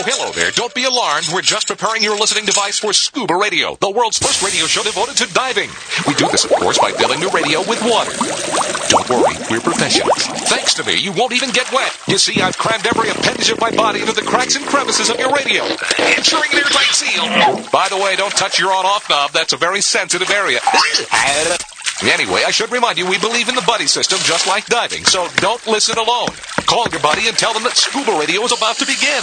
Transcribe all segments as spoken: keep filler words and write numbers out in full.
Hello there. Don't be alarmed. We're just preparing your listening device for Scuba Radio, the world's first radio show devoted to diving. We do this, of course, by filling your radio with water. Don't worry, we're professionals. Thanks to me, you won't even get wet. You see, I've crammed every appendage of my body into the cracks and crevices of your radio, ensuring an airtight seal. By the way, don't touch your on-off knob. That's a very sensitive area. Anyway, I should remind you, we believe in the buddy system just like diving, so don't listen alone. Call your buddy and tell them that Scuba Radio is about to begin.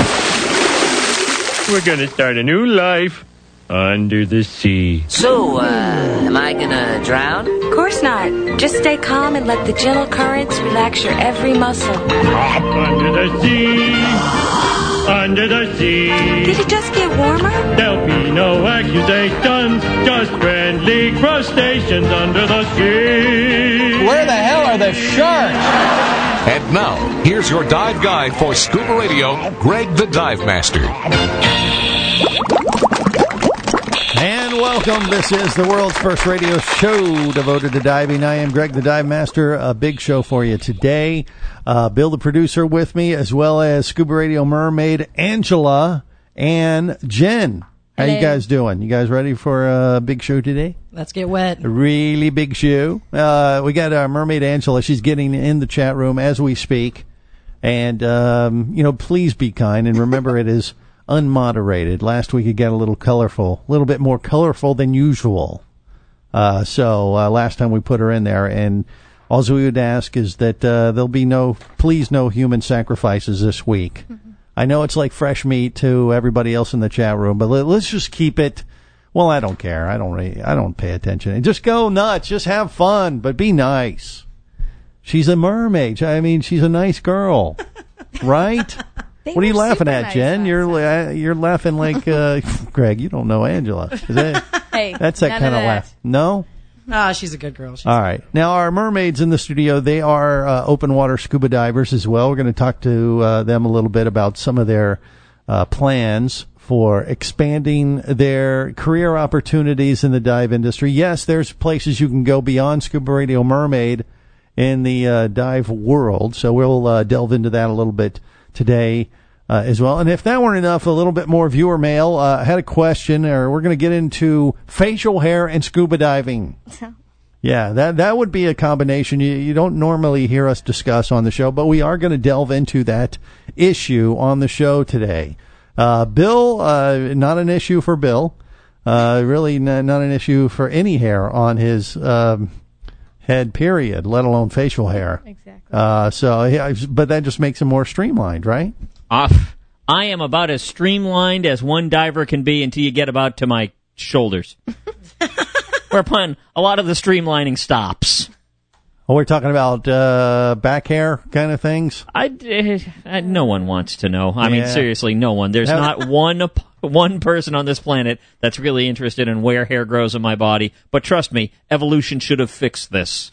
We're gonna start a new life under the sea. So, uh, am I gonna drown? Of course not. Just stay calm and let the gentle currents relax your every muscle. Under the sea, under the sea. Did it just get warmer? There'll be no accusations, just friendly crustaceans under the sea. Where the hell are the sharks? And now, here's your dive guide for Scuba Radio, Greg the Dive Master. And welcome. This is the world's first radio show devoted to diving. I am Greg the Dive Master. A big show for you today. Uh, Bill, the producer, with me, as well as Scuba Radio Mermaid Angela and Jen. How Hello. you guys doing? You guys ready for a big show today? Let's get wet. A really big show. Uh, we got our Mermaid Angela. She's getting in the chat room as we speak. And, um, you know, please be kind. And remember, it is unmoderated. Last week it got a little colorful, a little bit more colorful than usual. Uh, so uh, last time we put her in there. And all we would ask is that uh, there'll be no, please, no human sacrifices this week. Mm-hmm. I know it's like fresh meat to everybody else in the chat room, but let, let's just keep it. Well, I don't care. I don't really, I don't pay attention. And just go nuts. Just have fun, but be nice. She's a mermaid. I mean, she's a nice girl, right? What are you laughing at, nice Jen? You're la- you're laughing like uh, Greg. You don't know Angela. Is that, hey, that's that kind of laugh. No. Ah, oh, she's a good girl. She's All right. Now, our mermaids in the studio, they are uh, open water scuba divers as well. We're going to talk to uh, them a little bit about some of their uh, plans for expanding their career opportunities in the dive industry. Yes, there's places you can go beyond Scuba Radio Mermaid in the uh, dive world. So we'll uh, delve into that a little bit today uh, as well. And if that weren't enough, a little bit more viewer mail. Uh, I had a question, or we're going to get into facial hair and scuba diving. Yeah, that that would be a combination you, you don't normally hear us discuss on the show, but we are going to delve into that issue on the show today. Uh, Bill, uh, not an issue for Bill. Uh, really n- not an issue for any hair on his um, head, period, let alone facial hair. Exactly. Uh, so, yeah, but that just makes him more streamlined, right? Off. I am about as streamlined as one diver can be until you get about to my shoulders. Whereupon a lot of the streamlining stops. Oh, we're talking about uh, back hair kind of things? I, uh, no one wants to know. I Yeah. mean, seriously, no one. There's not one one person on this planet that's really interested in where hair grows in my body. But trust me, evolution should have fixed this.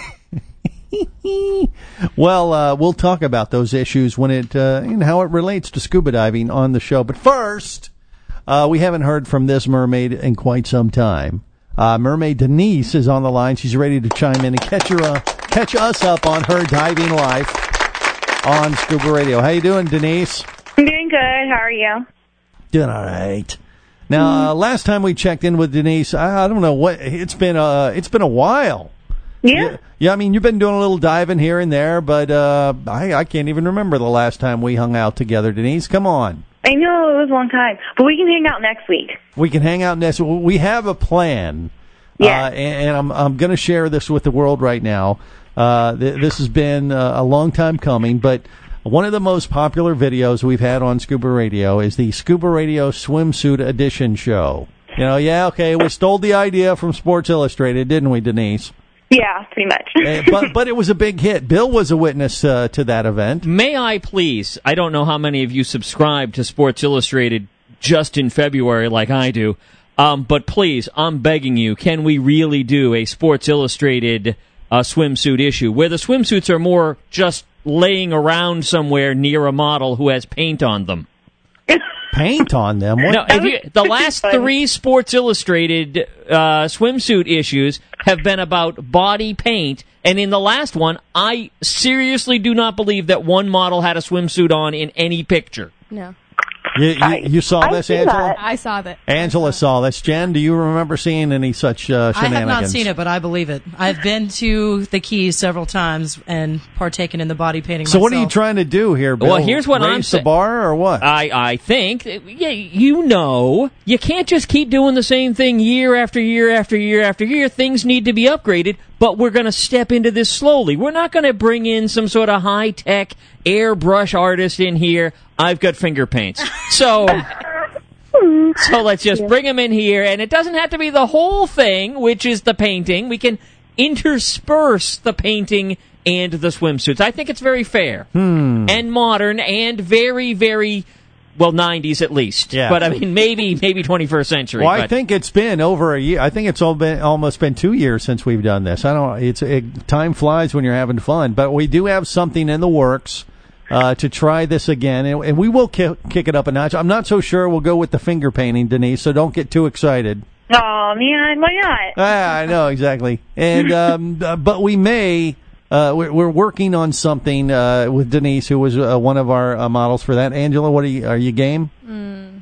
Well, uh, we'll talk about those issues when it uh, and how it relates to scuba diving on the show. But first, uh, we haven't heard from this mermaid in quite some time. Uh, Mermaid Denise is on the line. She's ready to chime in and catch her, uh, catch us up on her diving life on Scuba Radio. How you doing, Denise? I'm doing good. How are you? Doing all right. Now, uh, last time we checked in with Denise, I, I don't know what it's been. Uh, it's been a while. Yeah. yeah. Yeah, I mean, you've been doing a little diving here and there, but uh, I, I can't even remember the last time we hung out together, Denise. Come on. I know, it was a long time. But we can hang out next week. We can hang out next week. We have a plan. Yeah. Uh, and, and I'm I'm going to share this with the world right now. Uh, th- this has been uh, a long time coming, but one of the most popular videos we've had on Scuba Radio is the Scuba Radio Swimsuit Edition show. You know, yeah, okay, we stole the idea from Sports Illustrated, didn't we, Denise? Yeah, pretty much. uh, but but it was a big hit. Bill was a witness uh, to that event. May I please, I don't know how many of you subscribe to Sports Illustrated just in February like I do, um, but please, I'm begging you, can we really do a Sports Illustrated uh, swimsuit issue where the swimsuits are more just laying around somewhere near a model who has paint on them? Paint on them? What? No, if you, the last three Sports Illustrated uh, swimsuit issues have been about body paint, and in the last one, I seriously do not believe that one model had a swimsuit on in any picture. No. You, you, you saw I've this, seen Angela? that. I saw that. Angela saw this. Jen, do you remember seeing any such uh, I shenanigans? have not seen it, but I believe it. I've been to the Keys several times and partaken in the body painting So myself. what are you trying to do here, Bill? Well, here's what Raise I'm the saying. bar or what? I, I think, yeah, you know, you can't just keep doing the same thing year after year after year after year. Things need to be upgraded, but we're going to step into this slowly. We're not going to bring in some sort of high-tech airbrush artist in here. I've got finger paints. So, so let's just bring him in here, and it doesn't have to be the whole thing, which is the painting. We can intersperse the painting and the swimsuits. I think it's very fair Hmm. and modern and very, very, well, nineties at least. Yeah. But I mean, maybe, maybe twenty-first century. Well, I but think it's been over a year. I think it's all been almost been two years since we've done this. I don't. It's it, time flies when you're having fun, but we do have something in the works uh, to try this again, and, and we will ki- kick it up a notch. I'm not so sure we'll go with the finger painting, Denise. So don't get too excited. Oh, man, why not? Ah, I know exactly, and um, uh, but we may. Uh, we're, we're working on something uh, with Denise, who was uh, one of our uh, models for that. Angela, what are you? Are you game? Mm,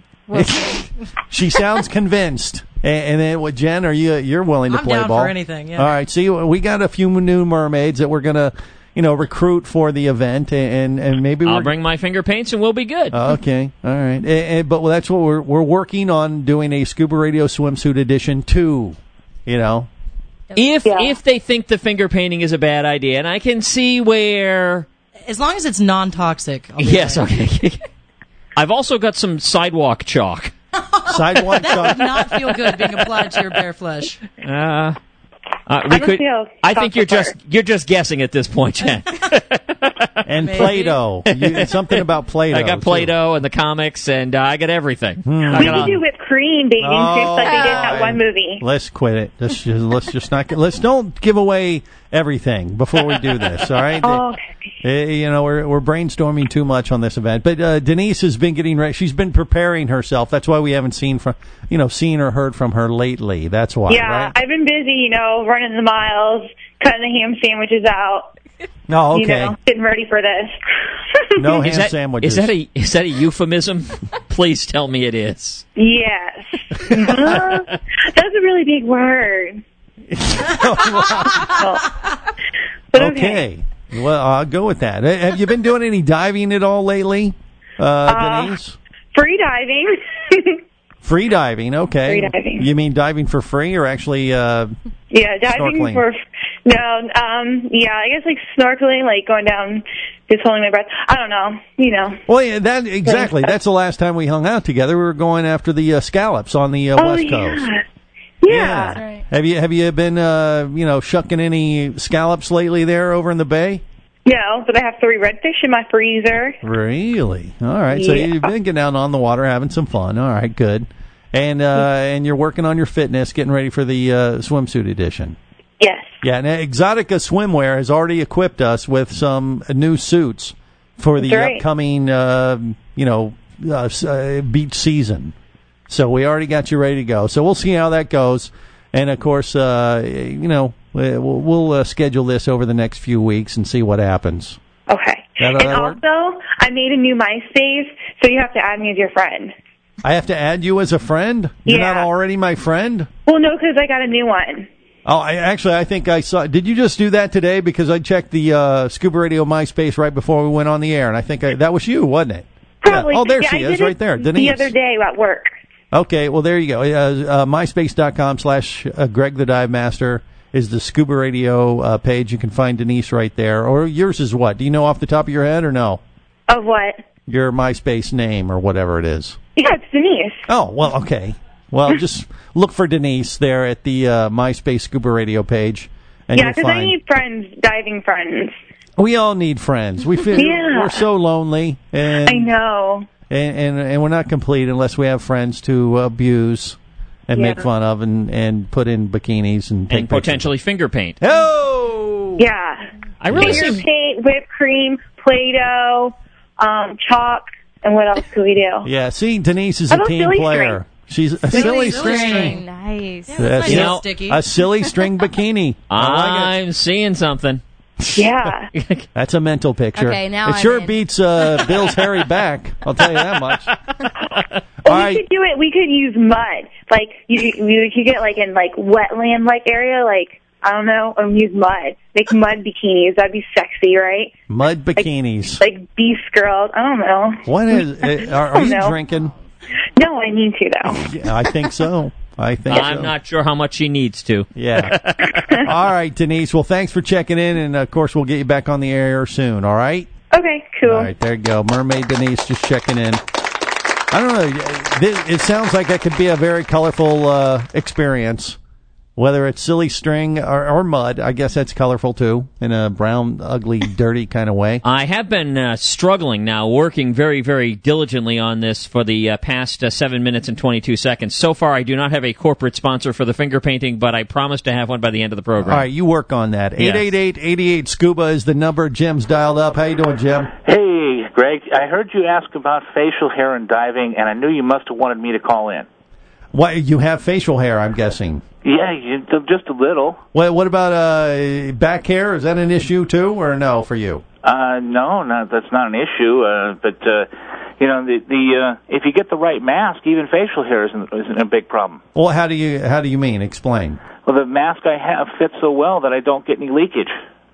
She sounds convinced. And, and then with Jen, are you? You're willing to I'm play down ball for anything, yeah. All right. See, we got a few new mermaids that we're gonna, you know, recruit for the event, and and maybe I'll we're bring my finger paints and we'll be good. okay. All right. And, and, but that's what we're we're working on doing a Scuba Radio swimsuit edition two. You know. If Yeah. if they think the finger painting is a bad idea, and I can see where. As long as it's non-toxic. I'll be Yes, right. okay. I've also got some sidewalk chalk. Sidewalk That chalk. would not feel good being applied to your bare flesh. Uh, uh, we I could. feel I think you're just chocolate you're just guessing at this point, Jen. and Maybe. Play-Doh. You, something about Play-Doh. I got too. Play-Doh and the comics, and uh, I got everything. I We got could all- do whipped cream bathing Oh, suits like they did in that fine. one movie. Let's quit it. Let's just, let's just not. Let's don't give away everything before we do this. All right. Oh, Uh, you know, we're we're brainstorming too much on this event. But uh, Denise has been getting ready. She's been preparing herself. That's why we haven't seen from you know seen or heard from her lately. That's why. yeah, Right? I've been busy, you know, running the miles, cutting the ham sandwiches out, No. you Okay. know, getting ready for this. No ham Is that, sandwiches. is that a is that a euphemism? Please tell me it is. Yes. Uh, that's a really big word. But okay. okay. Well, I'll go with that. Uh, Have you been doing any diving at all lately, uh, Uh, Denise? Free diving. Free diving. Okay. Free diving. You mean diving for free or actually? Uh, Yeah, diving Snorkeling. for no, um, yeah, I guess like snorkeling, like going down, just holding my breath. I don't know, you know. Well, yeah, that exactly. That's the last time we hung out together. We were going after the uh, scallops on the uh, Oh, West yeah. Coast. Yeah. That's right. Have you have you been uh, you know shucking any scallops lately there over in the bay? No, but I have three redfish in my freezer. Really? All right. So Yeah. you've been getting out on the water, having some fun. All right, good. And uh, and you're working on your fitness, getting ready for the uh, swimsuit edition. Yes. Yeah, and Exotica Swimwear has already equipped us with some new suits for the That's right. upcoming, uh, you know, uh, s- uh, beach season. So we already got you ready to go. So we'll see how that goes. And, of course, uh, you know, we'll, we'll uh, schedule this over the next few weeks and see what happens. Okay. That- and that work? also, I made a new MySpace, so you have to add me as your friend. I have to add you as a friend? You're Yeah. not already my friend? Well, no, because I got a new one. Oh, I actually, I think I saw. Did you just do that today? Because I checked the uh, Scuba Radio MySpace right before we went on the air, and I think I, that was you, wasn't it? Probably. Yeah. Oh, there yeah, she I is, did right it there, The Denise. other day at work. Okay, well, there you go. Uh, uh, MySpace.com slash uh, Greg the Dive Master is the Scuba Radio uh, page. You can find Denise right there. Or yours is what? Do you know off the top of your head or no? Of what? Your MySpace name or whatever it is. Yeah, it's Denise. Oh, well, okay. Well, just look for Denise there at the uh, MySpace Scuba Radio page. And Yeah, you'll because I find... need friends, diving friends. We all need friends. We feel Yeah. we're so lonely, and I know. and, and and we're not complete unless we have friends to abuse and Yeah. make fun of and, and put in bikinis and take And potentially finger paint. pictures. Oh, Yeah. I really Finger seem, paint, whipped cream, Play-Doh, um, chalk, and what else could we do? yeah. See, Denise is How a about team silly player. She's a silly, Silly string. Nice. Yeah, That's that's You nice know, and sticky. A silly string bikini. I like it. I'm seeing something. Yeah. That's a mental picture. Okay, now it I'm sure in. beats uh, Bill's hairy back. I'll tell you that much. Well, All we right. could do it. We could use mud. Like you, you could get like in like wetland like area. Like I don't know, or use mud. Make mud bikinis. That'd be sexy, right? Mud bikinis. Like, like beast girls. I don't know. What is? Uh, are, are you No. drinking? No, I need to though. Yeah, I think so. I think I'm so. not sure how much she needs to. Yeah. All right, Denise. Well, thanks for checking in, and of course, we'll get you back on the air soon. All right. Okay, cool. All right, there you go. Mermaid Denise just checking in. I don't know. This- It sounds like that could be a very colorful uh, experience. Whether it's silly string or, or mud, I guess that's colorful too, in a brown, ugly, dirty kind of way. I have been uh, struggling now, working very, very diligently on this for the uh, past uh, seven minutes and twenty-two seconds. So far, I do not have a corporate sponsor for the finger painting, but I promise to have one by the end of the program. All right, you work on that. Yes. eight eight eight, eight eight, SCUBA is the number. Jim's dialed up. How you doing, Jim? Hey, Greg. I heard you ask about facial hair and diving, and I knew you must have wanted me to call in. What, you have facial hair, I'm guessing. Yeah, you, just a little. What, what about uh, back hair? Is that an issue too, or no for you? Uh, no, no, that's not an issue. Uh, but uh, you know, the the uh, if you get the right mask, even facial hair isn't isn't a big problem. Well, how do you how do you mean? Explain. Well, the mask I have fits so well that I don't get any leakage.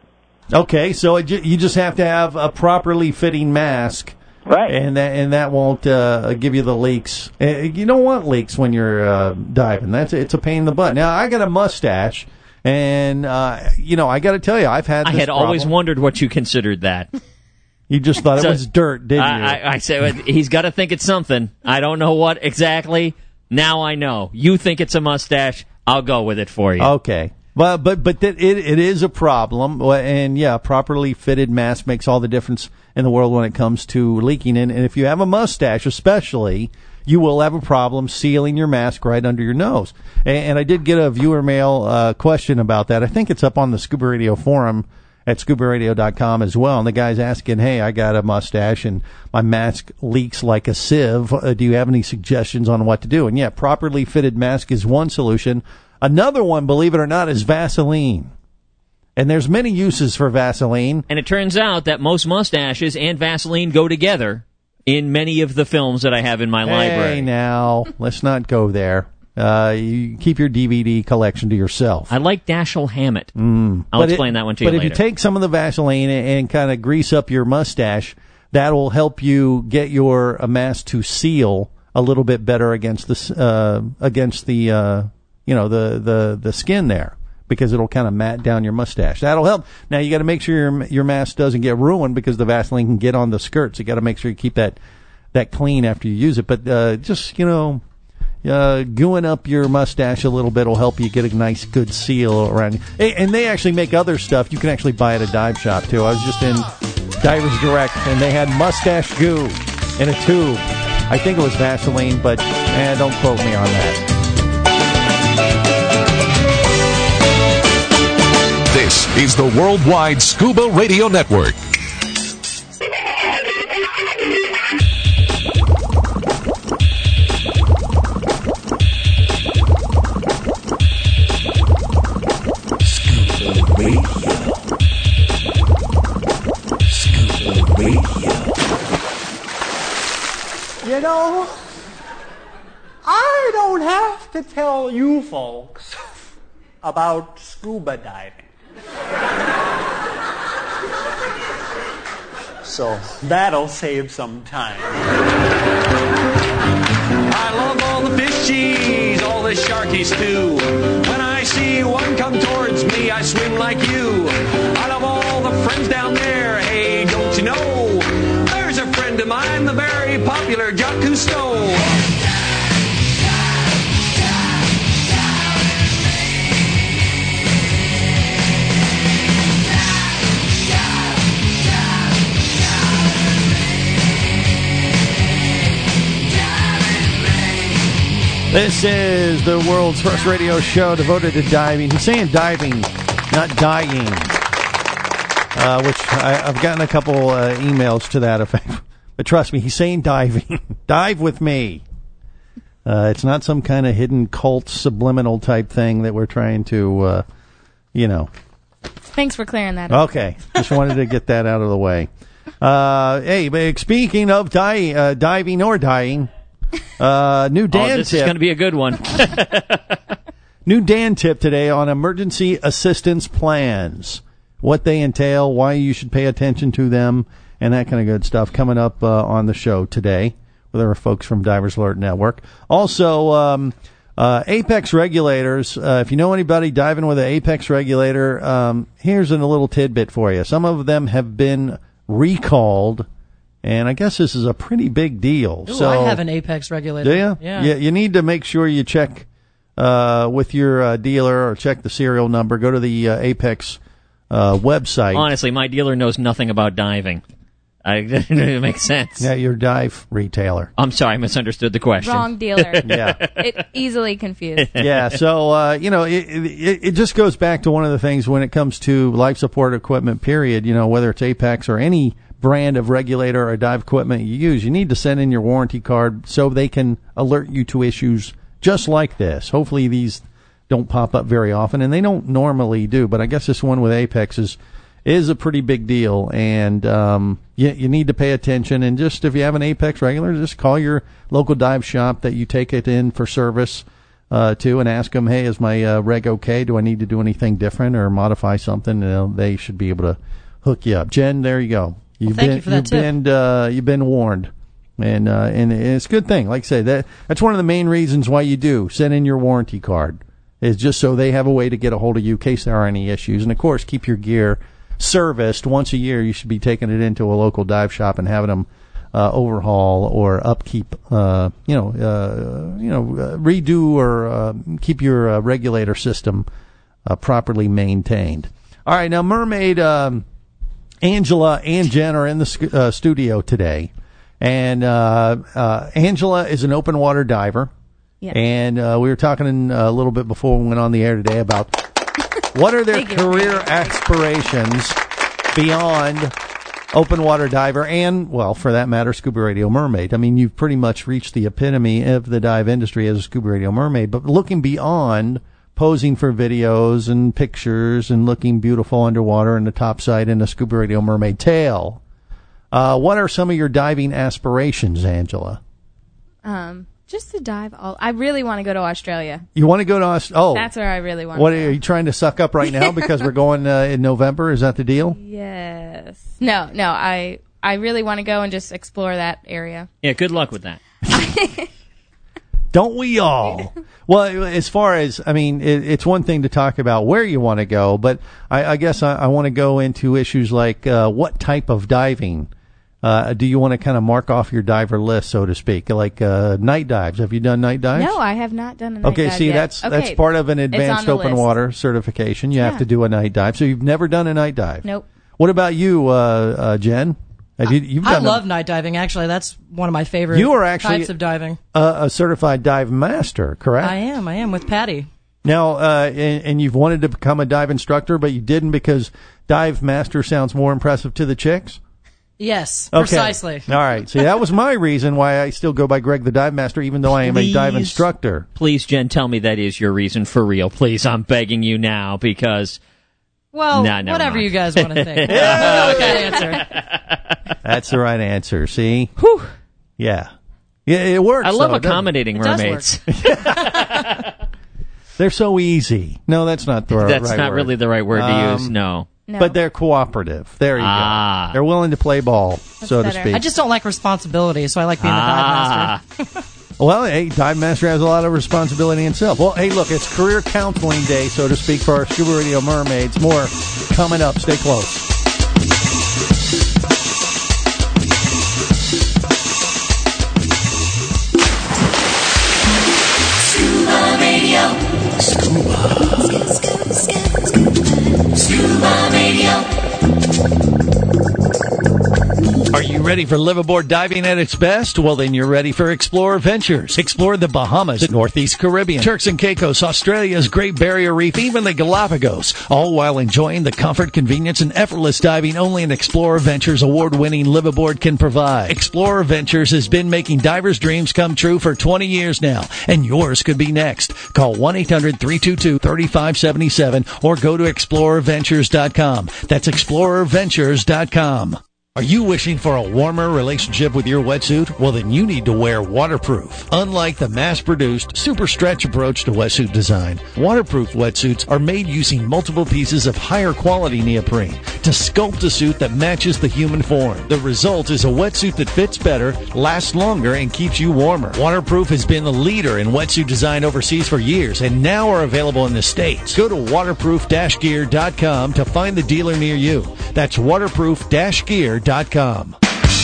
Okay, so it, ju- you just have to have a properly fitting mask. Right. And that and that won't uh, give you the leaks. Uh, You don't want leaks when you're uh, diving. That's it's a pain in the butt. Now I got a mustache, and uh, you know I got to tell you I've had. I this had always problem. wondered what you considered that. You just thought So, it was dirt, didn't you? I, I, I said he's got to think it's something. I don't know what exactly. Now I know. You think it's a mustache. I'll go with it for you. Okay. Well, but but that it it is a problem, Well, and yeah, properly fitted mask makes all the difference in the world when it comes to leaking. And, and if you have a mustache, especially, you will have a problem sealing your mask right under your nose. And, and I did get a viewer mail uh, question about that. I think it's up on the Scuba Radio forum at scuba radio dot com as well. And the guy's asking, "Hey, I got a mustache and my mask leaks like a sieve. Uh, do you have any suggestions on what to do?" And yeah, properly fitted mask is one solution. Another one, believe it or not, is Vaseline. And there's many uses for Vaseline. And it turns out that most mustaches and Vaseline go together in many of the films that I have in my Hey, library. now, let's not go there. Uh, you keep your D V D collection to yourself. I like Dashiell Hammett. Mm. I'll But explain it- that one to you But later. if you take some of the Vaseline and, and kind of grease up your mustache, that will help you get your uh, mask to seal a little bit better against the s- uh, against the uh, you know the, the, the skin there, because it'll kind of mat down your mustache. That'll help. Now you got to make sure your your mask doesn't get ruined, because the Vaseline can get on the skirts. You got to make sure you keep that that clean after you use it. But uh, just you know. Uh, gooing up your mustache a little bit will help you get a nice, good seal around you. Hey, and they actually make other stuff you can actually buy at a dive shop, too. I was just in Divers Direct, and they had mustache goo in a tube. I think it was Vaseline, but eh, don't quote me on that. This is the Worldwide Scuba Radio Network. You know, I don't have to tell you folks about scuba diving. So that'll save some time. I love all the fishies, all the sharkies too. When I see one come towards me, I swim like you. I love all the friends down there, hey, don't you know? There's a friend of mine, the very popular Jacques Cousteau. This is the world's first radio show devoted to diving. He's saying diving, not dying, uh, which I, I've gotten a couple uh, emails to that effect. But trust me, he's saying diving. Dive with me. Uh, it's not some kind of hidden cult subliminal type thing that we're trying to, uh, you know, Thanks for clearing that up. Okay, just wanted to get that out of the way. Uh, hey, but speaking of di- uh, diving or dying, uh, new Dan oh, this tip. is going to be a good one. New Dan tip today on emergency assistance plans, what they entail, why you should pay attention to them, and that kind of good stuff coming up uh, on the show today with our folks from Divers Alert Network. Also, um, uh, Apex regulators, uh, if you know anybody diving with an Apex regulator, um, here's a little tidbit for you. Some of them have been recalled, and I guess this is a pretty big deal. Ooh, so, I have an Apex regulator. do you? Yeah. You, you need to make sure you check uh, with your uh, dealer or check the serial number. Go to the uh, Apex uh, website. Honestly, my dealer knows nothing about diving. I, it makes sense. Yeah, your dive retailer. I'm sorry, I misunderstood the question. Wrong dealer. Yeah. It easily confused. Yeah, so, uh, you know, it, it, it just goes back to one of the things when it comes to life support equipment, period, you know, whether it's Apex or any brand of regulator or dive equipment you use, you need to send in your warranty card so they can alert you to issues just like this. Hopefully these don't pop up very often, and they don't normally do, but I guess this one with Apex is is a pretty big deal, and um, you, you need to pay attention. And just if you have an Apex regular, just call your local dive shop that you take it in for service uh, to and ask them, hey, is my uh, reg okay? Do I need to do anything different or modify something? You know, they should be able to hook you up. Jen, there you go. You've Well, thank been, you for that you've tip. been, uh, you've been warned. And uh, and it's a good thing. Like I say, that that's one of the main reasons why you do send in your warranty card, is just so they have a way to get a hold of you in case there are any issues. And, of course, keep your gear serviced once a year. You should be taking it into a local dive shop and having them uh, overhaul or upkeep, uh, you know, uh, you know, uh, redo or uh, keep your uh, regulator system uh, properly maintained. All right, now Mermaid um, Angela and Jen are in the sc- uh, studio today, and uh, uh, Angela is an open water diver. Yeah. And uh, we were talking a little bit before we went on the air today about what are their career aspirations beyond open water diver and, well, for that matter, Scuba Radio Mermaid. I mean, you've pretty much reached the epitome of the dive industry as a Scuba Radio Mermaid, but looking beyond posing for videos and pictures and looking beautiful underwater in the topside in a Scuba Radio Mermaid tail, uh, what are some of your diving aspirations, Angela? Um, just to dive all. I really want to go to Australia. You want to go to Australia? Oh. That's where I really want What to go. are you trying to suck up right now because we're going uh, in November? Is that the deal? Yes. No, no, I I really want to go and just explore that area. Yeah, good luck with that. Don't we all? Well, as far as, I mean, it, it's one thing to talk about where you want to go, but I, I guess I, I want to go into issues like uh, what type of diving uh, do you want to kind of mark off your diver list, so to speak, like uh, night dives? Have you done night dives? No, I have not done a night Okay, dive see, yet. that's Okay, that's part of an it's advanced on the open list. water certification. You have Yeah. to do a night dive. So you've never done a night dive? Nope. What about you, uh, uh, Jen? Have you, you've I done a- love night diving. Actually, that's one of my favorite You are actually types of diving. a, a certified dive master, correct? I am. I am with Patty. Now, uh, and, and you've wanted to become a dive instructor, but you didn't because dive master sounds more impressive to the chicks? Yes, Okay. precisely. All right. See, that was my reason why I still go by Greg the Dive Master, even though I am a dive Please. instructor. Please, Jen, tell me that is your reason for real. Please, I'm begging you now because. Well, Nah, never whatever mind. you guys want to think. We'll go with that answer. That's the right answer. See? Whew. Yeah. Yeah, it works. I love though, doesn't it? accommodating It does mermaids. They're so easy. No, that's not the right That's right not word. really the right word to Um, use. No. No. But they're cooperative. There you Ah. go. They're willing to play ball, so to better. speak. I just don't like responsibility, so I like being Ah. the dive master. Well, hey, Dive Master has a lot of responsibility himself. Well, hey, look, it's Career Counseling Day, so to speak, for our Scuba Radio Mermaids. More coming up. Stay close. Scuba Radio. Scuba. Scuba Radio. Are Are you ready for liveaboard diving at its best? Well, then you're ready for Explorer Ventures. Explore the Bahamas, the Northeast Caribbean, Turks and Caicos, Australia's Great Barrier Reef, even the Galapagos, all while enjoying the comfort, convenience, and effortless diving only an Explorer Ventures award-winning liveaboard can provide. Explorer Ventures has been making divers' dreams come true for twenty years now, and yours could be next. Call one eight hundred three two two three five seven seven or go to explorer ventures dot com. That's explorer ventures dot com. Are you wishing for a warmer relationship with your wetsuit? Well, then you need to wear waterproof. Unlike the mass-produced, super stretch approach to wetsuit design, waterproof wetsuits are made using multiple pieces of higher quality neoprene to sculpt a suit that matches the human form. The result is a wetsuit that fits better, lasts longer, and keeps you warmer. Waterproof has been the leader in wetsuit design overseas for years and now are available in the States. Go to waterproof dash gear dot com to find the dealer near you. That's waterproof dash gear dot com.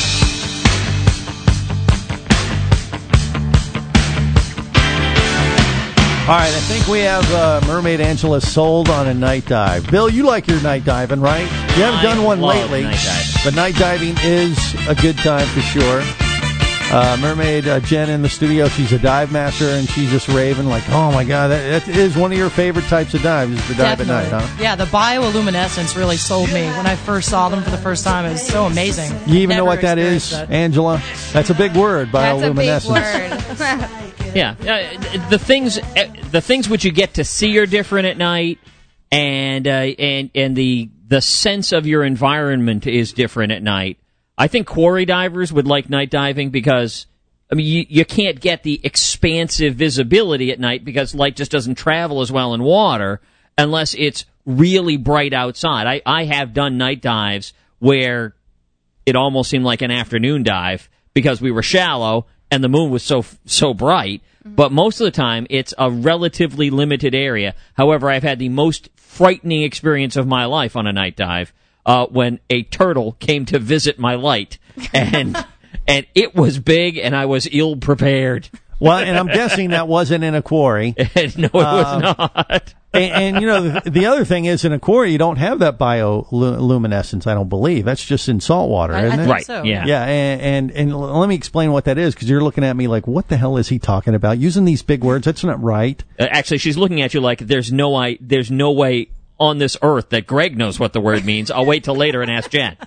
All right, I think we have uh, Mermaid Angela sold on a night dive. Bill, you like your night diving, right? You haven't I done one love lately, night diving. but night diving is a good time for sure. Uh, Mermaid uh, Jen in the studio, she's a dive master, and she's just raving like, oh my God, that, that is one of your favorite types of dives, is the dive Definitely. at night, huh? Yeah, the bioluminescence really sold me when I first saw them for the first time. It was so amazing. You even Never know what that is, experienced that. Angela? That's a big word, bioluminescence. That's a big word. Yeah, uh, the things uh, the things which you get to see are different at night, and uh, and and the the sense of your environment is different at night. I think quarry divers would like night diving because, I mean, you, you can't get the expansive visibility at night because light just doesn't travel as well in water unless it's really bright outside. I, I have done night dives where it almost seemed like an afternoon dive because we were shallow and the moon was so so bright. But most of the time, it's a relatively limited area. However, I've had the most frightening experience of my life on a night dive. Uh, when a turtle came to visit my light, and and it was big, and I was ill prepared. Well, and I'm guessing that wasn't in a quarry. No, it was Um, not. and, and, you know, the, the other thing is in a quarry, you don't have that bioluminescence, I don't believe. That's just in salt water, I- I isn't it? think Right, so. yeah. Yeah, and, and, and l- let me explain what that is, because you're looking at me like, what the hell is he talking about? Using these big words, that's not right. Uh, actually, she's looking at you like there's no I, there's no way on this earth that Greg knows what the word means. I'll wait till later and ask Jen.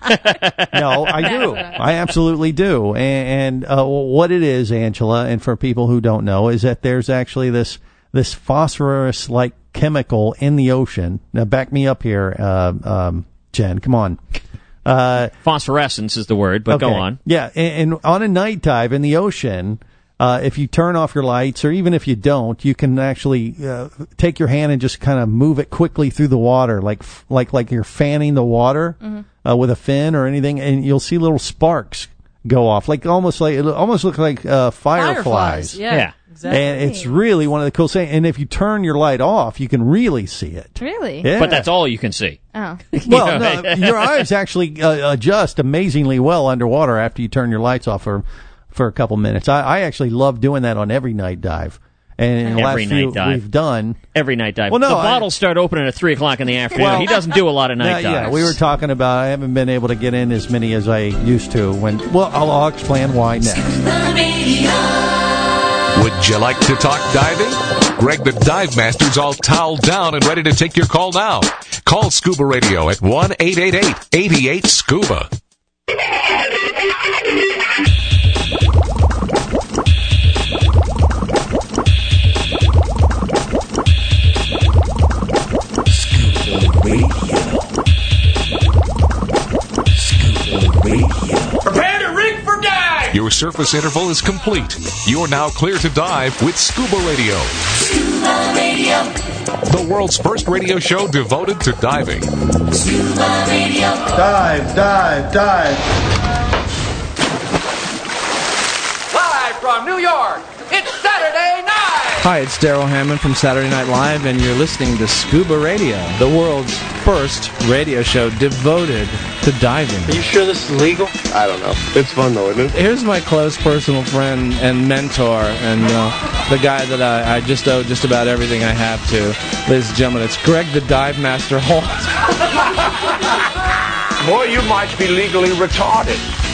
No, I do. I absolutely do. And, and uh, what it is, Angela, and for people who don't know, is that there's actually this this phosphorus-like chemical in the ocean. Now, back me up here, uh, um, Jen. Come on. Uh, Phosphorescence is the word, but go okay. on. Yeah, and, and on a night dive in the ocean, uh, if you turn off your lights, or even if you don't, you can actually uh, take your hand and just kind of move it quickly through the water, like like like you're fanning the water Mm-hmm. uh, with a fin or anything, and you'll see little sparks go off, like almost like it almost look like uh, fireflies. Fireflies, yeah. Yeah. Exactly. And it's really one of the cool things. And if you turn your light off, you can really see it. Really? Yeah. But that's all you can see. Oh. Well, no, your eyes actually uh, adjust amazingly well underwater after you turn your lights off for for a couple minutes. I, I actually love doing that on every night dive. And in the Every last night few dive. we've done. Every night dive. Well, no, the I- bottles start opening at three o'clock in the afternoon. Well- he doesn't do a lot of night Yeah, dives. yeah, we were talking about I haven't been able to get in as many as I used to. When well, I'll, I'll explain why next. Would you like to talk diving? Greg the Dive Master's all toweled down and ready to take your call now. Call Scuba Radio at one eight eight eight, eight eight, SCUBA. Prepare to rig for dive! Your surface interval is complete. You're now clear to dive with Scuba Radio. Scuba Radio. The world's first radio show devoted to diving. Scuba Radio. Dive, dive, dive. Live from New York, it's Saturday night! Hi, it's Daryl Hammond from Saturday Night Live, and you're listening to Scuba Radio, the world's first radio show devoted to diving. Are you sure this is legal? I don't know. It's fun, though, isn't it? Here's my close personal friend and mentor, and uh, the guy that I, I just owe just about everything I have to. Ladies and gentlemen, it's Greg the Dive Master Holt. Boy, you might be legally retarded.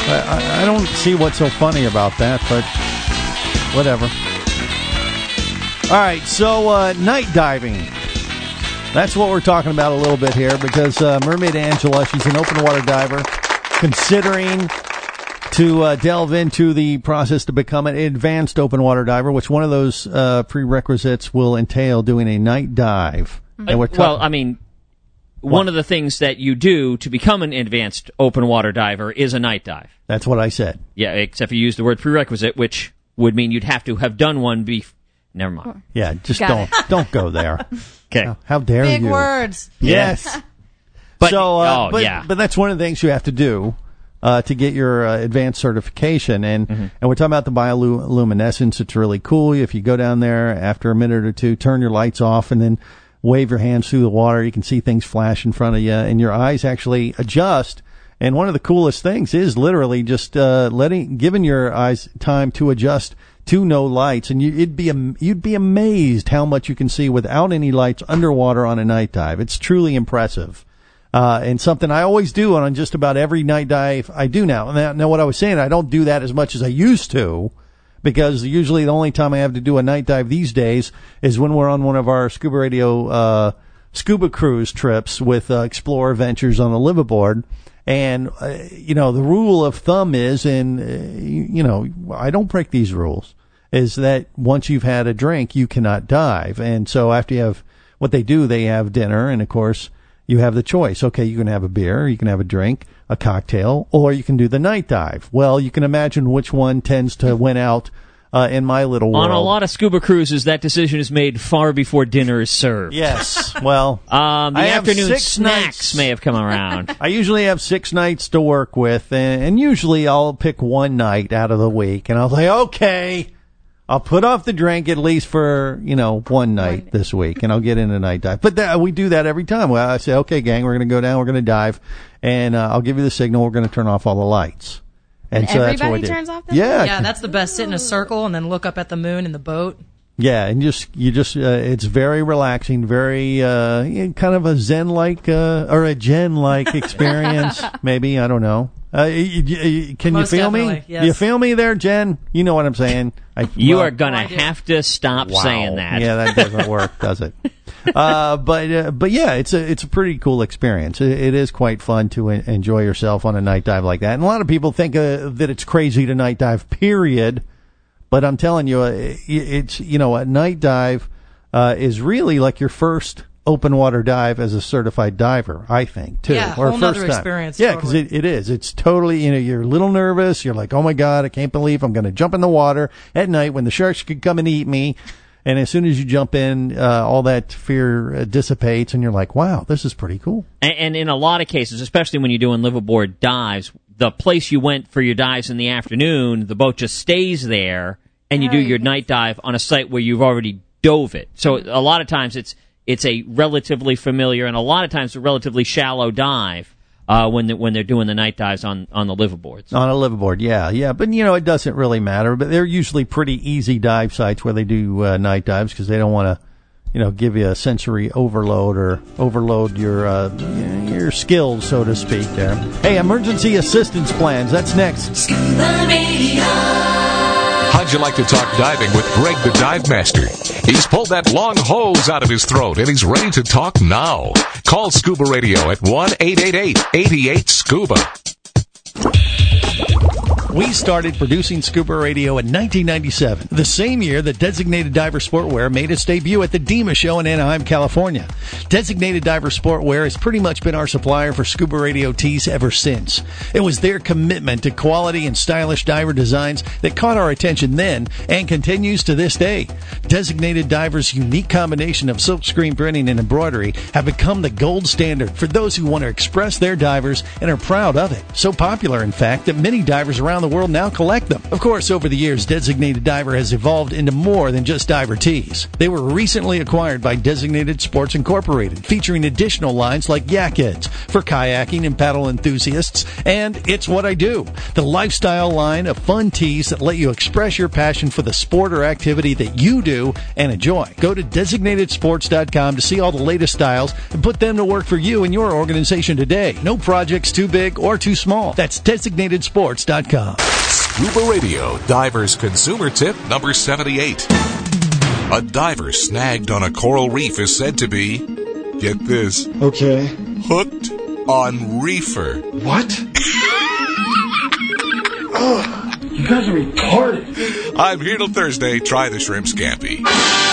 I, I don't see what's so funny about that, but whatever. All right, so uh, night diving. That's what we're talking about a little bit here because uh, Mermaid Angela, she's an open water diver, considering to uh, delve into the process to become an advanced open water diver, which one of those uh, prerequisites will entail doing a night dive. Uh, And we're well, talking- I mean, What? one of the things that you do to become an advanced open water diver is a night dive. That's what I said. Yeah, except you use the word prerequisite, which would mean you'd have to have done one bef- Never mind. Yeah, just Got don't it. don't go there. Okay. How, how dare Big you? words. Yes. But- so, uh, oh, but, yeah. but that's one of the things you have to do uh, to get your uh, advanced certification. And Mm-hmm. and we're talking about the bioluminescence. It's really cool. If you go down there after a minute or two, turn your lights off, and then wave your hands through the water. You can see things flash in front of you, and your eyes actually adjust. And one of the coolest things is literally just uh, letting, giving your eyes time to adjust to no lights, and you, it'd be am- you'd be amazed how much you can see without any lights underwater on a night dive. It's truly impressive, uh, and something I always do on just about every night dive I do now. Now, now what I was saying, I don't do that as much as I used to, because usually the only time I have to do a night dive these days is when we're on one of our Scuba Radio uh, scuba cruise trips with uh, Explorer Ventures on the liveaboard. And, uh, you know, the rule of thumb is, and, uh, you, you know, I don't break these rules, is that once you've had a drink, you cannot dive. And so after you have, what they do, they have dinner, and of course, you have the choice. Okay, you can have a beer, you can have a drink, a cocktail, or you can do the night dive. Well, you can imagine which one tends to win out uh, in my little world. On a lot of scuba cruises, that decision is made far before dinner is served. Yes. Well, um, the I have afternoon six snacks nights. may have come around. I usually have six nights to work with, and, and usually I'll pick one night out of the week, and I'll say, okay, I'll put off the drink at least for, you know, one night this week, and I'll get in a night dive. But that, we do that every time. Well, I say, okay, gang, we're going to go down, we're going to dive, and uh, I'll give you the signal, we're going to turn off all the lights. And, And so that's what everybody we do. turns off the Yeah. Yeah, that's the best. Sit in a circle and then look up at the moon in the boat. Yeah, and just you just uh, it's very relaxing, very uh, yeah, kind of a Zen-like uh, or a Jen-like experience. Maybe I don't know. Uh, y- y- y- can Most you feel me? definitely, yes. Do you feel me there, Jen? You know what I'm saying. I, You well, are going to have to stop wow. saying that. Yeah, that doesn't work, does it? Uh, but uh, but yeah, it's a it's a pretty cool experience. It, it is quite fun to en- enjoy yourself on a night dive like that. And a lot of people think uh, that it's crazy to night dive. Period. But I'm telling you, uh, it's, you know, a night dive uh, is really like your first open water dive as a certified diver, I think, too. Yeah, or whole first nother time. experience, Yeah, because totally. it, it is. It's totally, you know, you're a little nervous. You're like, oh my God, I can't believe I'm going to jump in the water at night when the sharks could come and eat me. And as soon as you jump in, uh, all that fear uh, dissipates, and you're like, wow, this is pretty cool. And, and in a lot of cases, especially when you're doing liveaboard dives, the place you went for your dives in the afternoon, the boat just stays there, and you do your night dive on a site where you've already dove it. So a lot of times it's it's a relatively familiar and a lot of times a relatively shallow dive uh, when the, when they're doing the night dives on, on the liveaboards. On a liveaboard, yeah, yeah. But, you know, it doesn't really matter. But they're usually pretty easy dive sites where they do uh, night dives because they don't want to, you know, give you a sensory overload or overload your uh, your skills, so to speak there. Hey, emergency assistance plans. That's next. Scuba Radio. How'd you like to talk diving with Greg the Dive Master? He's pulled that long hose out of his throat and he's ready to talk now. Call Scuba Radio at one eight eight eight, eight eight, SCUBA. We started producing Scuba Radio in nineteen ninety-seven, the same year that Designated Diver Sportwear made its debut at the DEMA show in Anaheim, California. Designated Diver Sportwear has pretty much been our supplier for Scuba Radio tees ever since. It was their commitment to quality and stylish diver designs that caught our attention then and continues to this day. Designated Diver's unique combination of silkscreen printing and embroidery have become the gold standard for those who want to express their divers and are proud of it. So popular, in fact, that many divers around around the world now collect them. Of course, over the years, Designated Diver has evolved into more than just diver tees. They were recently acquired by Designated Sports Incorporated, featuring additional lines like Yak Heads for kayaking and paddle enthusiasts, and It's What I Do, the lifestyle line of fun tees that let you express your passion for the sport or activity that you do and enjoy. Go to designated sports dot com to see all the latest styles and put them to work for you and your organization today. No project's too big or too small. That's designated sports dot com. Scuba Radio Diver's Consumer Tip number seventy-eight. A diver snagged on a coral reef is said to be, get this, okay, hooked on reefer. What? Oh, you guys are retarded. I'm here till Thursday. Try the shrimp scampi.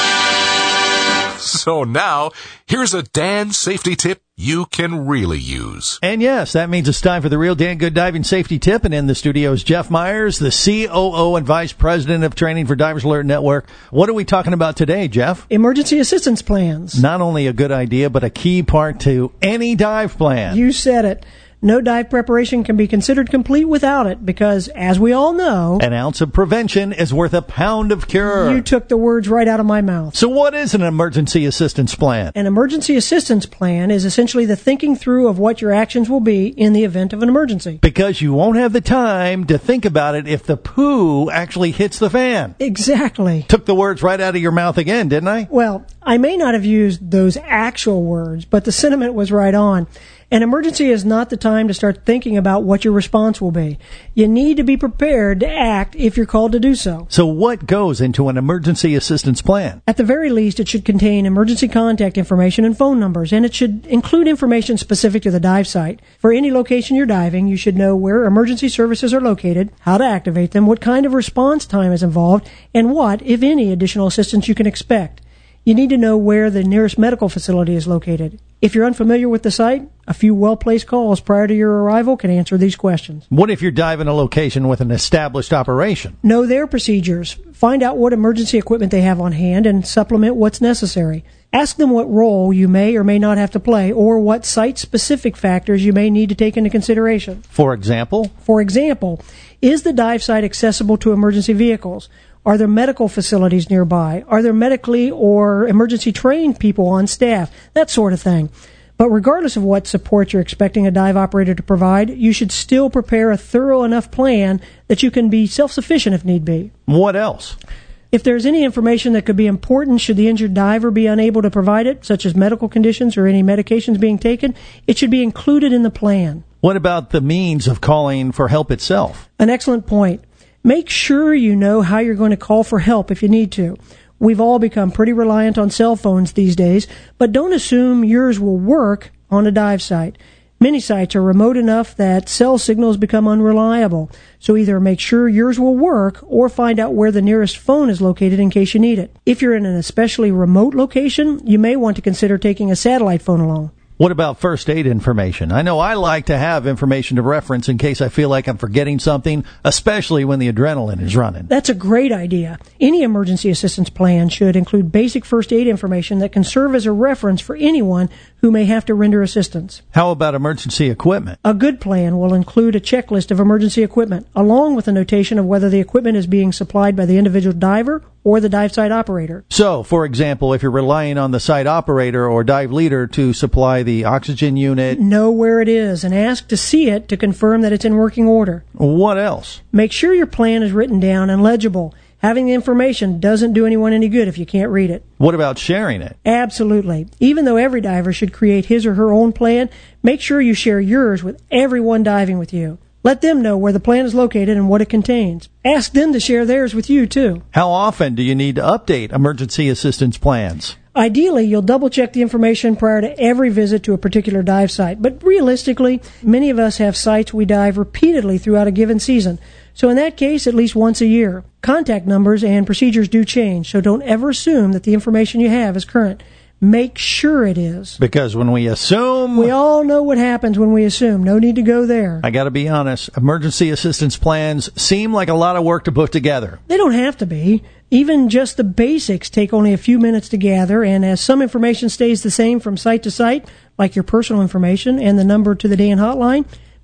So now, here's a Dan safety tip you can really use. And yes, that means it's time for the real Dan Good Diving Safety Tip. And in the studio is Jeff Myers, the C O O and Vice President of Training for Divers Alert Network. What are we talking about today, Jeff? Emergency assistance plans. Not only a good idea, but a key part to any dive plan. You said it. No dive preparation can be considered complete without it because, as we all know, an ounce of prevention is worth a pound of cure. You took the words right out of my mouth. So what is an emergency assistance plan? An emergency assistance plan is essentially the thinking through of what your actions will be in the event of an emergency. Because you won't have the time to think about it if the poo actually hits the fan. Exactly. Took the words right out of your mouth again, didn't I? Well, I may not have used those actual words, but the sentiment was right on. An emergency is not the time to start thinking about what your response will be. You need to be prepared to act if you're called to do so. So what goes into an emergency assistance plan? At the very least, it should contain emergency contact information and phone numbers, and it should include information specific to the dive site. For any location you're diving, you should know where emergency services are located, how to activate them, what kind of response time is involved, and what, if any, additional assistance you can expect. You need to know where the nearest medical facility is located. If you're unfamiliar with the site, a few well-placed calls prior to your arrival can answer these questions. What if you're diving a location with an established operation? Know their procedures. Find out what emergency equipment they have on hand and supplement what's necessary. Ask them what role you may or may not have to play or what site-specific factors you may need to take into consideration. For example? For example, is the dive site accessible to emergency vehicles? Are there medical facilities nearby? Are there medically or emergency trained people on staff? That sort of thing. But regardless of what support you're expecting a dive operator to provide, you should still prepare a thorough enough plan that you can be self-sufficient if need be. What else? If there's any information that could be important should the injured diver be unable to provide it, such as medical conditions or any medications being taken, it should be included in the plan. What about the means of calling for help itself? An excellent point. Make sure you know how you're going to call for help if you need to. We've all become pretty reliant on cell phones these days, but don't assume yours will work on a dive site. Many sites are remote enough that cell signals become unreliable, so either make sure yours will work or find out where the nearest phone is located in case you need it. If you're in an especially remote location, you may want to consider taking a satellite phone along. What about first aid information? I know I like to have information to reference in case I feel like I'm forgetting something, especially when the adrenaline is running. That's a great idea. Any emergency assistance plan should include basic first aid information that can serve as a reference for anyone who may have to render assistance. How about emergency equipment? A good plan will include a checklist of emergency equipment, along with a notation of whether the equipment is being supplied by the individual diver or the dive site operator. So, for example, if you're relying on the site operator or dive leader to supply the oxygen unit, know where it is and ask to see it to confirm that it's in working order. What else? Make sure your plan is written down and legible. Having the information doesn't do anyone any good if you can't read it. What about sharing it? Absolutely. Even though every diver should create his or her own plan, make sure you share yours with everyone diving with you. Let them know where the plan is located and what it contains. Ask them to share theirs with you, too. How often do you need to update emergency assistance plans? Ideally, you'll double-check the information prior to every visit to a particular dive site. But realistically, many of us have sites we dive repeatedly throughout a given season. So in that case, at least once a year. Contact numbers and procedures do change, so don't ever assume that the information you have is current. Make sure it is. Because when we assume... We all know what happens when we assume. No need to go there. I gotta be honest, emergency assistance plans seem like a lot of work to put together. They don't have to be. Even just the basics take only a few minutes to gather, and as some information stays the same from site to site, like your personal information and the number to the Dan hotline,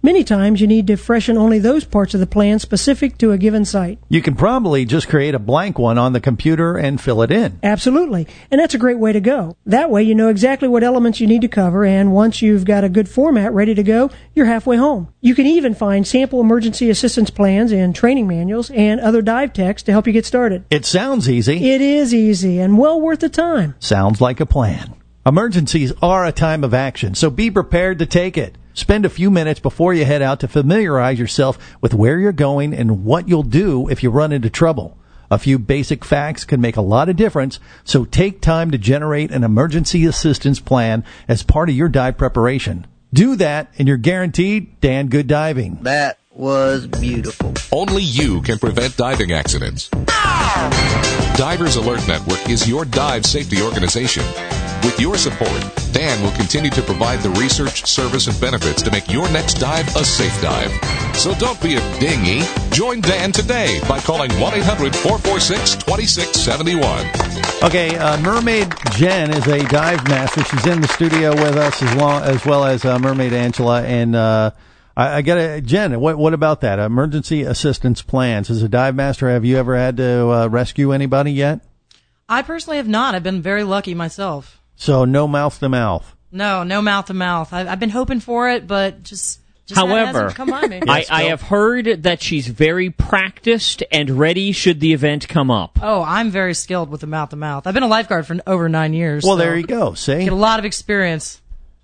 Many times you need to freshen only those parts of the plan specific to a given site. You can probably just create a blank one on the computer and fill it in. Absolutely. And that's a great way to go. That way you know exactly what elements you need to cover, and once you've got a good format ready to go, you're halfway home. You can even find sample emergency assistance plans and training manuals and other dive text to help you get started. It sounds easy. It is easy and well worth the time. Sounds like a plan. Emergencies are a time of action, so be prepared to take it. Spend a few minutes before you head out to familiarize yourself with where you're going and what you'll do if you run into trouble. A few basic facts can make a lot of difference, so take time to generate an emergency assistance plan as part of your dive preparation. Do that, and you're guaranteed damn good diving. That was beautiful. Only you can prevent diving accidents. Divers Alert Network is your dive safety organization. With your support, Dan will continue to provide the research, service, and benefits to make your next dive a safe dive. So don't be a dinghy. Join Dan today by calling one eight hundred four four six two six seven one. Okay, uh, Mermaid Jen is a dive master. She's in the studio with us as, long, as well as uh, Mermaid Angela. And uh, I, I got to, Jen, what, what about that? Emergency assistance plans. As a dive master, have you ever had to uh, rescue anybody yet? I personally have not. I've been very lucky myself. So no mouth to mouth. No, no mouth to mouth. I've, I've been hoping for it, but just, just However, hasn't come by me. I, I have heard that she's very practiced and ready should the event come up. Oh, I'm very skilled with the mouth to mouth. I've been a lifeguard for over nine years. Well, so there you go. See, get a lot of experience.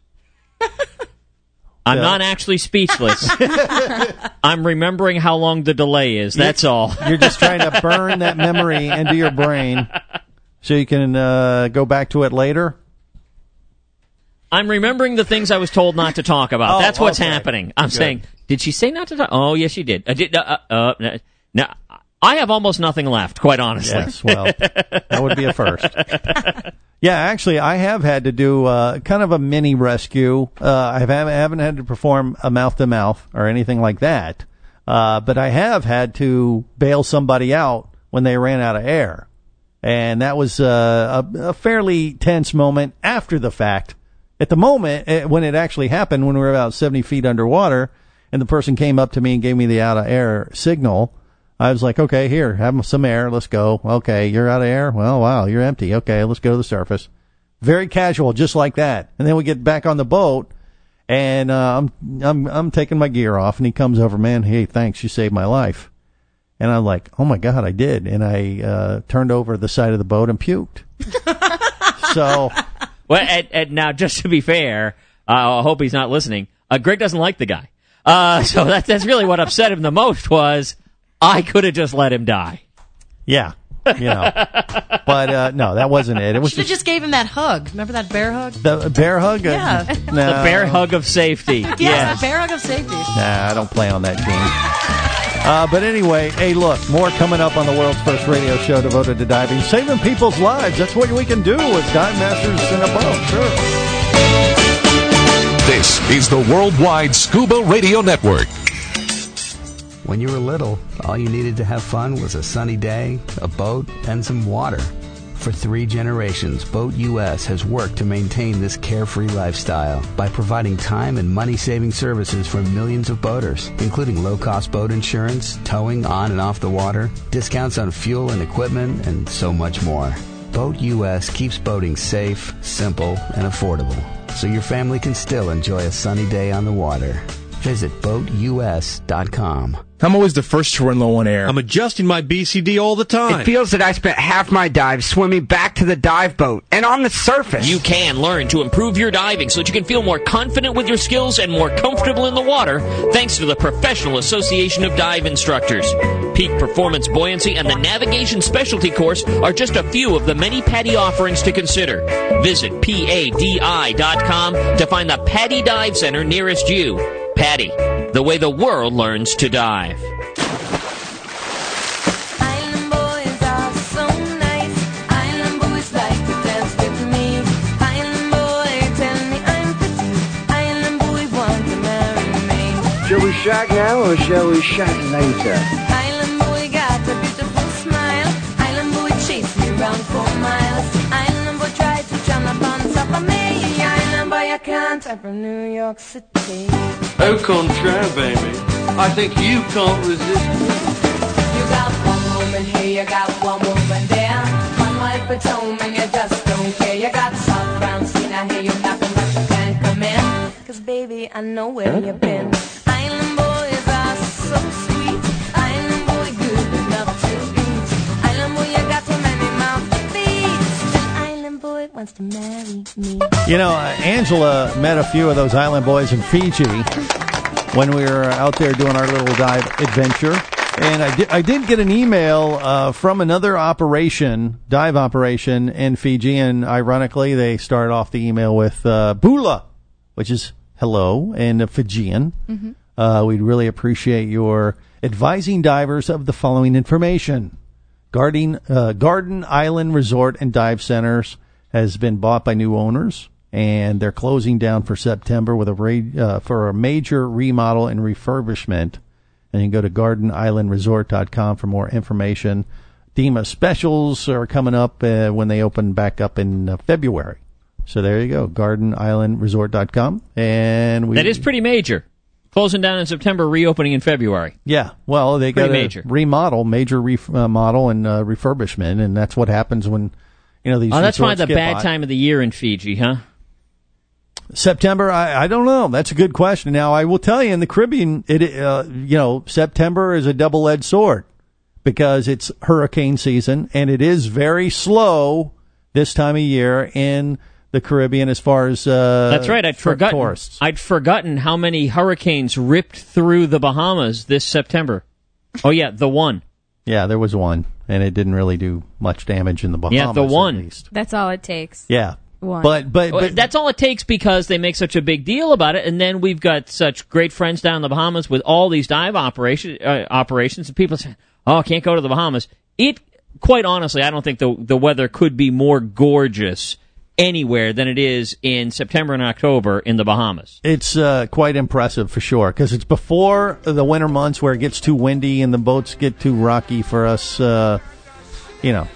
I'm yeah. not actually speechless. I'm remembering how long the delay is. That's you're, all. You're just trying to burn that memory into your brain so you can uh, go back to it later. I'm remembering the things I was told not to talk about. Oh, That's what's okay. happening. I'm Good. saying, did she say not to talk? Oh, yes, she did. I did. Uh, uh, uh, no, I have almost nothing left, quite honestly. Yes, well, that would be a first. Yeah, actually, I have had to do uh, kind of a mini rescue. Uh, I haven't, I haven't had to perform a mouth-to-mouth or anything like that, uh, but I have had to bail somebody out when they ran out of air. And that was uh, a, a fairly tense moment after the fact. At the moment, when it actually happened, when we were about seventy feet underwater, and the person came up to me and gave me the out-of-air signal, I was like, okay, here, have some air, let's go. Okay, you're out of air? Well, wow, you're empty. Okay, let's go to the surface. Very casual, just like that. And then we get back on the boat, and uh, I'm I'm I'm taking my gear off, and he comes over, man, hey, thanks, you saved my life. And I'm like, oh, my God, I did. And I uh, turned over the side of the boat and puked. So... Well, and, and now, just to be fair, uh, I hope he's not listening. Uh, Greg doesn't like the guy, uh, so that's that's really what upset him the most. Was I could have just let him die? Yeah, you know, but uh, no, that wasn't it. It was Should have just gave him that hug. Remember that bear hug? The bear hug. Yeah, uh, no. The bear hug of safety. Yeah, Yes. the bear hug of safety. Nah, I don't play on that team. Uh, but anyway, hey, look, more coming up on the world's first radio show devoted to diving, saving people's lives. That's what we can do as dive masters in a boat. Sure. This is the Worldwide Scuba Radio Network. When you were little, all you needed to have fun was a sunny day, a boat, and some water. For three generations, Boat U S has worked to maintain this carefree lifestyle by providing time and money-saving services for millions of boaters, including low-cost boat insurance, towing on and off the water, discounts on fuel and equipment, and so much more. Boat U S keeps boating safe, simple, and affordable, so your family can still enjoy a sunny day on the water. Visit boat U S dot com. I'm always the first to run low on air. I'm adjusting my B C D all the time. It feels that I spent half my dive swimming back to the dive boat and on the surface. You can learn to improve your diving so that you can feel more confident with your skills and more comfortable in the water thanks to the Professional Association of Dive Instructors. Peak Performance Buoyancy and the Navigation Specialty Course are just a few of the many PADI offerings to consider. Visit P A D I dot com to find the PADI Dive Center nearest you. PADI, the way the world learns to dive. Island boys are so nice. Island boys like to dance with me. Island boy, tell me I'm pretty. Island boy, want to marry me. Shall we shack now or shall we shack later? Island boy got a beautiful smile. Island boy chased me round for miles. Island boy tried to jump up on top of me. Island boy, I can't. I'm from New York City. Au contraire, baby. I think you can't resist me. You got one woman here, you got one woman there. One wife at home and you just don't care. You got South Brown scene, I hear you knocking but you can't come in. Cause baby, I know where you've been. Island boys are so sweet. Island boy good enough to eat. Island boy, you got too many mouths to feed. Still Island boy wants to marry me. You know, uh, Angela met a few of those island boys in Fiji when we were out there doing our little dive adventure. And I did, I did get an email uh, from another operation, dive operation in Fiji, and ironically, they started off the email with uh, Bula, which is hello in Fijian. Mhm. Uh, we'd really appreciate your advising divers of the following information. Garden, uh, Garden Island Resort and Dive Centers has been bought by new owners, and they're closing down for September with a ra- uh, for a major remodel and refurbishment. And you can go to garden island resort dot com for more information. D E M A specials are coming up uh, when they open back up in uh, February. So there you go, garden island resort dot com. And we That is pretty major. Closing down in September, reopening in February. Yeah, well, they Pretty got major. a remodel, major remodel and uh, refurbishment, and that's what happens when you know these. Oh, that's why resorts the get bad bought. time of the year in Fiji, huh? September, I, I don't know. That's a good question. Now, I will tell you, in the Caribbean, it uh, you know, September is a double-edged sword because it's hurricane season, and it is very slow this time of year in the Caribbean as far as uh, That's right. I'd for forgotten. tourists. I'd forgotten how many hurricanes ripped through the Bahamas this September. Oh yeah, the one. Yeah, there was one, and it didn't really do much damage in the Bahamas. Yeah, the one. At least. That's all it takes. Yeah. One. But but Well, but that's all it takes because they make such a big deal about it, and then we've got such great friends down in the Bahamas with all these dive operation, uh, operations, and people say, "Oh, I can't go to the Bahamas." It, quite honestly, I don't think the the weather could be more gorgeous anywhere than it is in September and October in the Bahamas. It's uh, quite impressive for sure because it's before the winter months where it gets too windy and the boats get too rocky for us, uh, you know,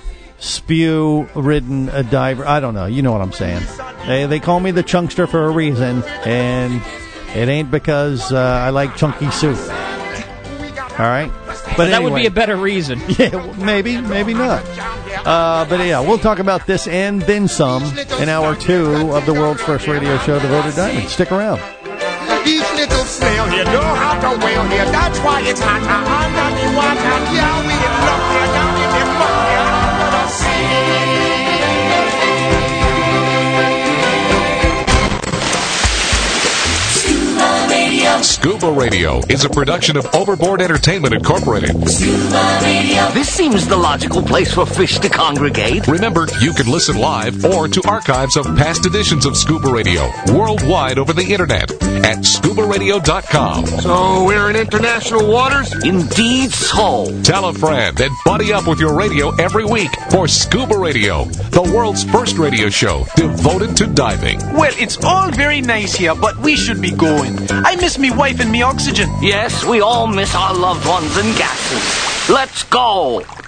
spew-ridden uh, diver. I don't know. You know what I'm saying. They, they call me the chunkster for a reason, and it ain't because uh, I like chunky soup. All right? But that anyway. would be a better reason. Yeah, well, maybe, maybe not. Uh, but yeah, we'll talk about this and then some in hour two of the world's first radio show devoted to diving. Stick around. Each little snail here know how to whale here. That's why it's hot under the water. Yeah, we get love here down in the muck here under the sea. Scuba Radio is a production of Overboard Entertainment Incorporated. This seems the logical place for fish to congregate. Remember, you can listen live or to archives of past editions of Scuba Radio worldwide over the internet at scuba radio dot com. So we're in international waters? Indeed so. Tell a friend and buddy up with your radio every week for Scuba Radio, the world's first radio show devoted to diving. Well, it's all very nice here, but we should be going. I miss me wife and me oxygen. Yes, we all miss our loved ones and gases. Let's go.